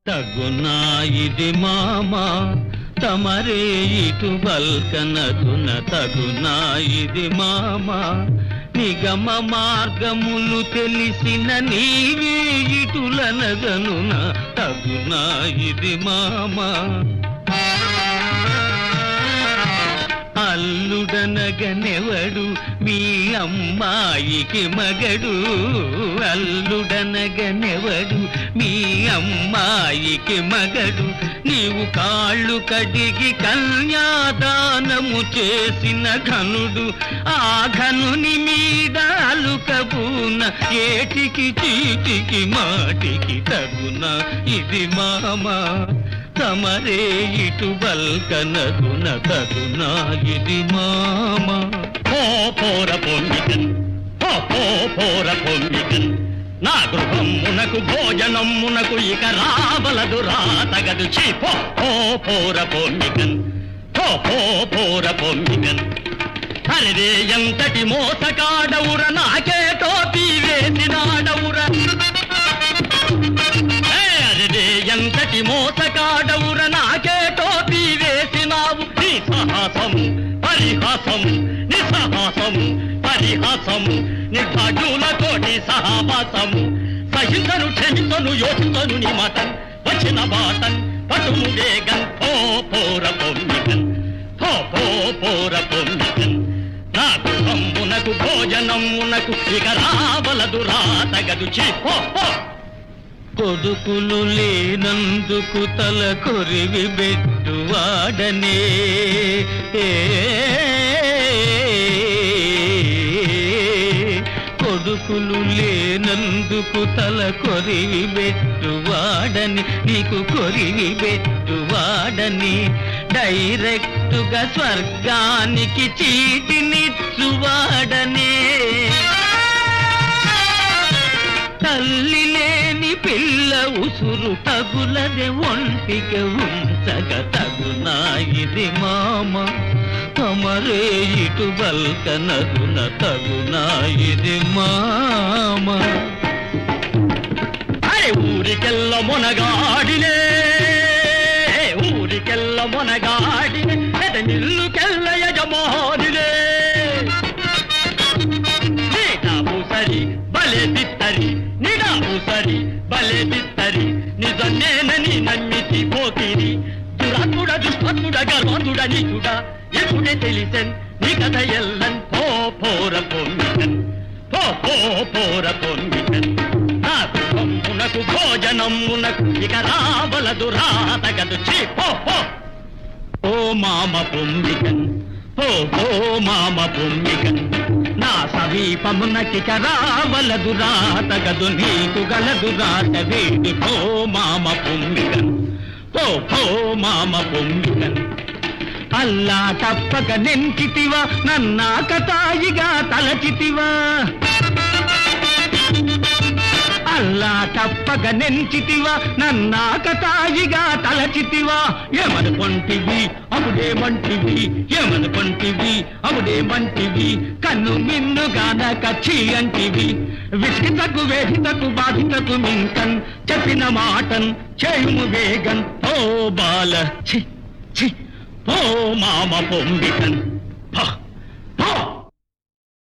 తగునా ఇది మామా తమరే ఇటు బల్కనదున తగునా ఇది మామా నిగమ మార్గములు తెలిసిన నీవే ఇటులనగనున తగునా ఇది మామా అల్లుడనగనెవడు మీ అమ్మాయికి మగడు అల్లుడనగనెవడు మీ అమ్మాయికి మగడు నీవు కాళ్ళు కడిగి కన్యాదానము చేసిన ఘనుడు ఆ ఘనుని మీద అలుకబూన ఏటికి చీటికి మాటికి తగున ఇది మామా తమరే ఇటు బల్కనదున తగునా ఇది మామా పోర పొంగికన్ పోర పొంగికన్ నా గృహమునకు భోజనమునకు ఇక రావలదు రాతగదు చీపో పోర పొంగికన్ పోర పొంగికన్ అరే ఎంతటి మోసకాడవుర నాకే టోపీ వేసినాడవుర ఎంతటి మోసకాడవుర నాకే టోపీ వేసినావు నీ సాహసము పరిహాసము నిస్సాహసము పరిహాసము నిర్భాగ్యుల తోటి సహవాసము సహించను క్షమించను యోచించను నీ మటన్ వచ్చిన బాటన్ పటుము వేగన్ పోర పొంగికన్ పోర పొంగికన్ నా గృహమునకు భోజనమునకు ఇక రావలదు రాతగదు చీపో కొడుకులు లేనందుకు తల కొరివి బెట్టువాడనే కొడుకులు లేనందుకు తల కొరివి బెట్టువాడని నీకు కొరివి బెట్టువాడని డైరెక్టుగా స్వర్గానికి చీటినిచ్చువాడనే తల్లి లేని పిల్ల ఉసురు తగులదే ఒంటికి ఉంచగ తగునా ఇది మామ తమరే ఇటు బల్కనదున తగునా ఇది మామ ఊరికెల్ల మొనగాడినే ఊరికెల్ల మొనగాడినే నిల్లుకెల్ల యజమానిలే సరి బలే బిత్తరి నిడాము సరి బలే బిత్తరి నిజమేనని నమ్మితి పోతిరి దురాత్ముడ దుష్పత్ముడ గర్వంతుడ నీచుడా ఎప్పుడే తెలిసెన్ నీ కథ ఎల్లన్ పోర పొంగికన్ పోర పొంగికన్ నా గృహమునకు భోజనమునకు ఇక రావలదు రాతగదు చీపో ఓ మామ పొంగికన్ ఓ మామ పొంగికన్ నా సమీపమునకిక రావలదు రాతగదు నీకు గలదు రాత వేడి పో మామ పొంగికన్ పో మామ పొంగికన్ అల్లా తప్పక నెంచితివా నన్నాక తాయిగా తలచితివా అల్లా తప్పక నెంచితివా నన్నాక తాయిగా తలచితివా ఏమనుకొంటివి అవుడేమంటివి ఏమనుకొంటివి అవుడేమంటివి కన్ను మిన్నుగాన కచ్చి అంటివి విసిగితకు వేధితకు బాధితకు మింకన్ చెప్పిన మాటన్ చేయుము వేగన్ ఓ బాల చి చి ఓ మామ పొంగికన్